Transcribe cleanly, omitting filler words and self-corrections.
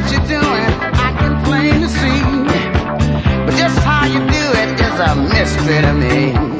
you're doing, I can plain to see. But just how you do it is a mystery to me.